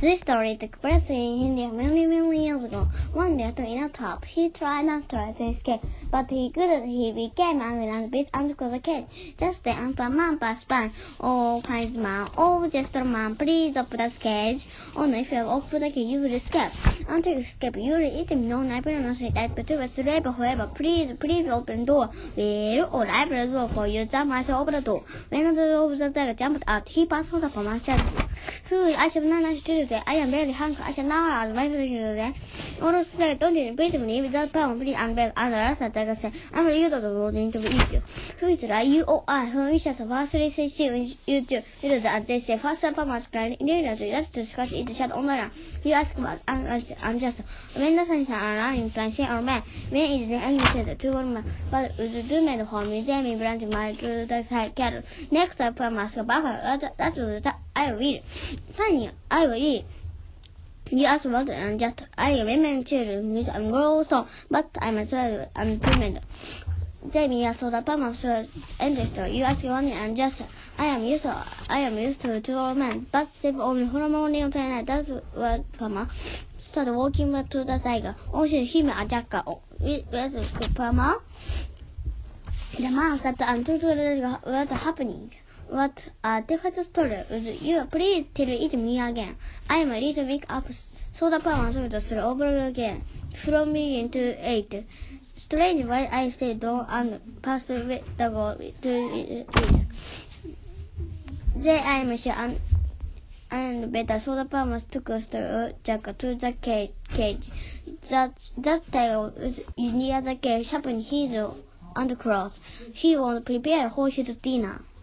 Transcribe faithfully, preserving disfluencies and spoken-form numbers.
This story took place in India many, many years ago. One day, in a trap, he tried not to escape, but he couldn't. He became angry and beat under the cage. Just then, a man passed by. Oh, kind man, oh, gentleman, please open the cage. Only if you open the cage, you will escape. Until you escape, you will eat him. No, I will not say that, but to a slave, however, please, please open the door. Well, all I will do for you, jump myself over the door. When the door was there, jumped out, he passed on for my chest. Food, I shall not do that. I am very hungry. I shall now ask my children. All said, don't you beat me without power, please, and beg other as I say. I'm a little road into the eat you. Who is it? You, oh, I, who is as a vastly say, you do. You do that, they say, fast up my screen. Let's discuss it shut on my You ask about unjust. When the sun are running, plan say, or man, when is the angry said to one, but the do made home, then branch my to the cattle. Next up, I must go back. That was that I will. Funny, I will eat. You ask about it and just I remember children which I'm grow so, but I'm a child and timid. Jamie, I saw the palm of the ancestor. You ask one and just I am used to I am used to two old men, but save only hormone planet. That's what Pama started walking back to the tiger. Oh, she him a jacker. Where's the Pama? The man said, I'm too what's happening. What a different story. You please tell it me again. I am ready to make up so the power to over again. From me into eight. Strange why I stay down and pass the go to it. There I am sure and and better so the power took us to jacket to the cage cage. That that tail is near the cage sharpened his on the cross. He won't prepare a horse to dinner.